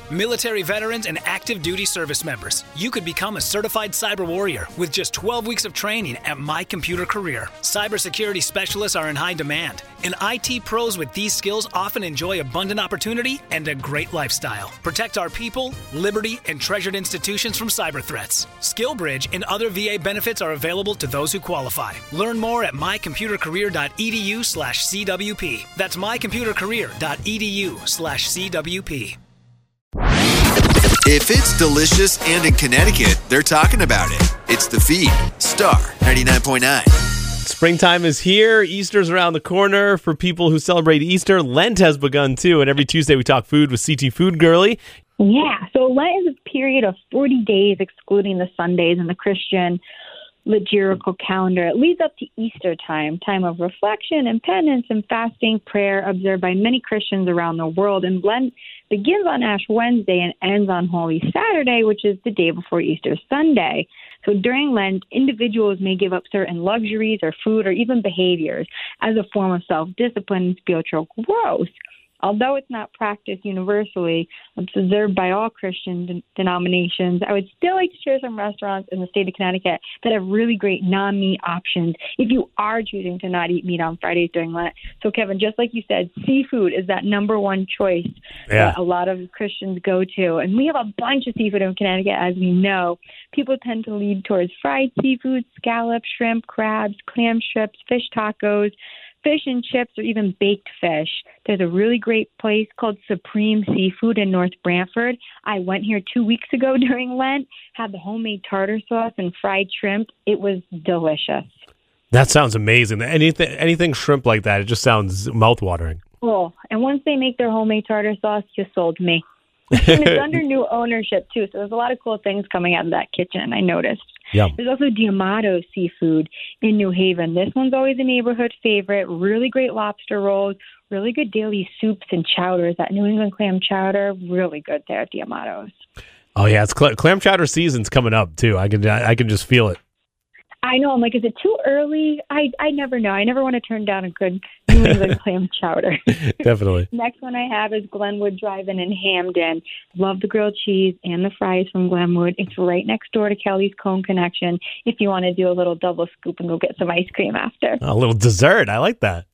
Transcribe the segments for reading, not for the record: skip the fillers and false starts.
Military veterans and active duty service members, you could become a certified cyber warrior with just 12 weeks of training at My Computer Career. Cybersecurity specialists are in high demand, and IT pros with these skills often enjoy abundant opportunity and a great lifestyle. Protect our people, liberty, and treasured institutions from cyber threats. SkillBridge and other VA benefits are available to those who qualify. Learn more at mycomputercareer.edu/CWP. That's mycomputercareer.edu/CWP. If it's delicious and in Connecticut, they're talking about it. It's The Feed, Star 99.9. Springtime is here. Easter's around the corner for people who celebrate Easter. Lent has begun, too, and every Tuesday we talk food with CT Food Girly. Yeah, so Lent is a period of 40 days, excluding the Sundays in the Christian liturgical calendar. It leads up to Easter time of reflection and penance and fasting, prayer observed by many Christians around the world. And Lent begins on Ash Wednesday and ends on Holy Saturday, which is the day before Easter Sunday. So during Lent, individuals may give up certain luxuries or food or even behaviors as a form of self-discipline and spiritual growth. Although it's not practiced universally, it's observed by all Christian denominations, I would still like to share some restaurants in the state of Connecticut that have really great non-meat options if you are choosing to not eat meat on Fridays during Lent. So, Kevin, just like you said, seafood is that number one choice that a lot of Christians go to. And we have a bunch of seafood in Connecticut, as we know. People tend to lead towards fried seafood, scallops, shrimp, crabs, clam strips, fish tacos, fish and chips, or even baked fish. There's a really great place called Supreme Seafood in North Brantford. I went here 2 weeks ago during Lent, had the homemade tartar sauce and fried shrimp. It was delicious. That sounds amazing. Anything shrimp like that, it just sounds mouthwatering. Oh, and once they make their homemade tartar sauce, you sold me. And it's under new ownership, too, so there's a lot of cool things coming out of that kitchen, I noticed. Yeah. There's also Diamato Seafood in New Haven. This one's always a neighborhood favorite. Really great lobster rolls, really good daily soups and chowders. That New England clam chowder, really good there at Diamato's. Oh, yeah, it's clam chowder season's coming up, too. I can just feel it. I know. I'm like, is it too early? I never know. I never want to turn down a good New England clam chowder. Definitely. Next one I have is Glenwood Drive-In in Hamden. Love the grilled cheese and the fries from Glenwood. It's right next door to Kelly's Cone Connection if you want to do a little double scoop and go get some ice cream after. A little dessert. I like that.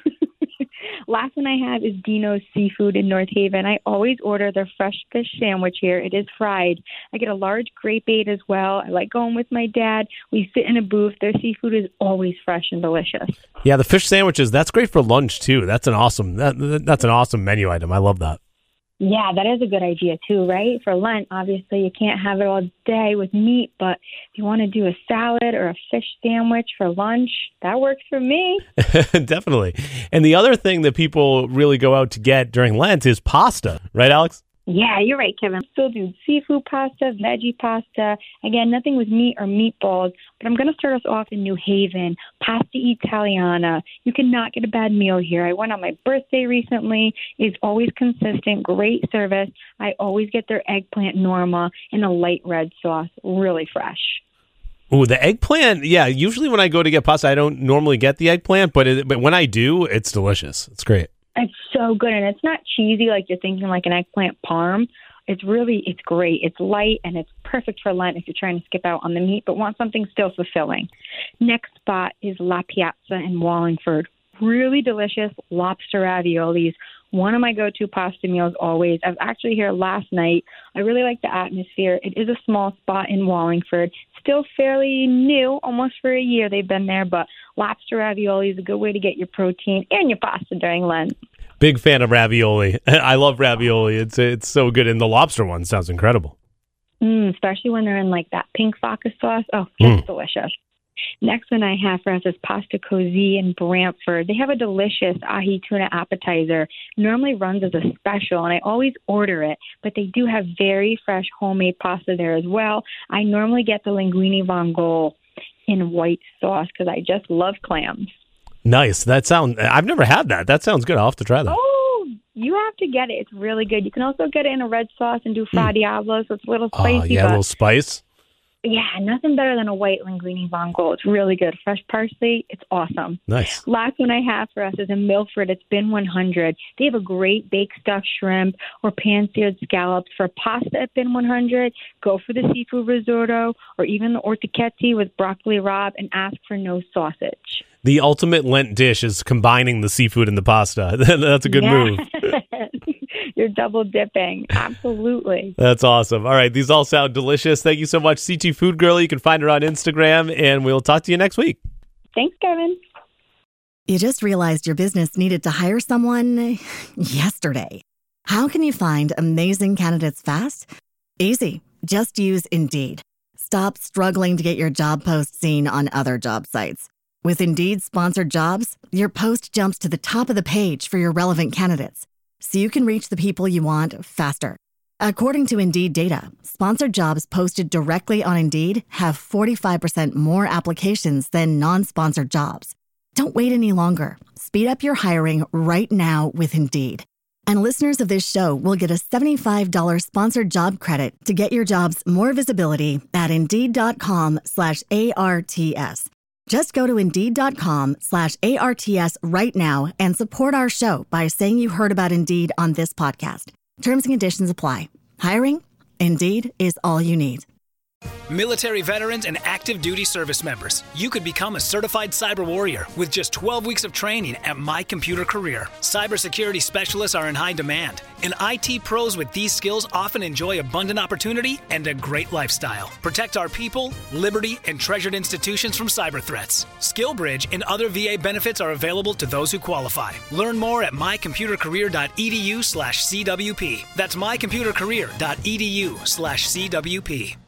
Last one I have is Dino's Seafood in North Haven. I always order their fresh fish sandwich here. It is fried. I get a large grape bait as well. I like going with my dad. We sit in a booth. Their seafood is always fresh and delicious. Yeah, the fish sandwiches, that's great for lunch too. That's an awesome menu item. I love that. Yeah, that is a good idea too, right? For Lent, obviously you can't have it all day with meat, but if you want to do a salad or a fish sandwich for lunch, that works for me. Definitely. And the other thing that people really go out to get during Lent is pasta, right, Alex? Yeah, you're right, Kevin. Still do seafood pasta, veggie pasta. Again, nothing with meat or meatballs. But I'm going to start us off in New Haven. Pasta Italiana. You cannot get a bad meal here. I went on my birthday recently. It's always consistent, great service. I always get their eggplant Norma in a light red sauce. Really fresh. Ooh, the eggplant. Yeah, usually when I go to get pasta, I don't normally get the eggplant. But when I do, it's delicious. It's great. It's so good, and it's not cheesy like you're thinking like an eggplant parm. It's great. It's light, and it's perfect for Lent if you're trying to skip out on the meat, but want something still fulfilling. Next spot is La Piazza in Wallingford. Really delicious lobster raviolis. One of my go-to pasta meals always. I was actually here last night. I really like the atmosphere. It is a small spot in Wallingford. Still fairly new, almost for a year they've been there, but lobster ravioli is a good way to get your protein and your pasta during Lent. Big fan of ravioli. I love ravioli. It's so good, and the lobster one sounds incredible. Especially when they're in like that pink vodka sauce. Oh, that's delicious. Next one I have for us is Pasta Così in Brantford. They have a delicious ahi tuna appetizer. Normally runs as a special, and I always order it, but they do have very fresh homemade pasta there as well. I normally get the linguine vongole in white sauce because I just love clams. Nice. I've never had that. That sounds good. I'll have to try that. Oh, you have to get it. It's really good. You can also get it in a red sauce and do fra diavolo, so it's a little spicy. Oh, yeah, a little spice. Yeah, nothing better than a white linguine vongole. It's really good. Fresh parsley, it's awesome. Nice. Last one I have for us is in Milford. It's Bin 100. They have a great baked stuffed shrimp or pan-seared scallops. For pasta at Bin 100, go for the seafood risotto or even the ortichetti with broccoli rabe and ask for no sausage. The ultimate Lent dish is combining the seafood and the pasta. That's a good move. You're double dipping. Absolutely. That's awesome. All right. These all sound delicious. Thank you so much, CT Food Girl. You can find her on Instagram, and we'll talk to you next week. Thanks, Kevin. You just realized your business needed to hire someone yesterday. How can you find amazing candidates fast? Easy. Just use Indeed. Stop struggling to get your job post seen on other job sites. With Indeed sponsored jobs, your post jumps to the top of the page for your relevant candidates, so you can reach the people you want faster. According to Indeed data, sponsored jobs posted directly on Indeed have 45% more applications than non-sponsored jobs. Don't wait any longer. Speed up your hiring right now with Indeed. And listeners of this show will get a $75 sponsored job credit to get your jobs more visibility at Indeed.com/ARTS. Just go to Indeed.com/ARTS right now and support our show by saying you heard about Indeed on this podcast. Terms and conditions apply. Hiring? Indeed is all you need. Military veterans and active duty service members, you could become a certified cyber warrior with just 12 weeks of training at My Computer Career. Cybersecurity specialists are in high demand, and IT pros with these skills often enjoy abundant opportunity and a great lifestyle. Protect our people, liberty, and treasured institutions from cyber threats. SkillBridge and other VA benefits are available to those who qualify. Learn more at mycomputercareer.edu/CWP. That's mycomputercareer.edu/CWP.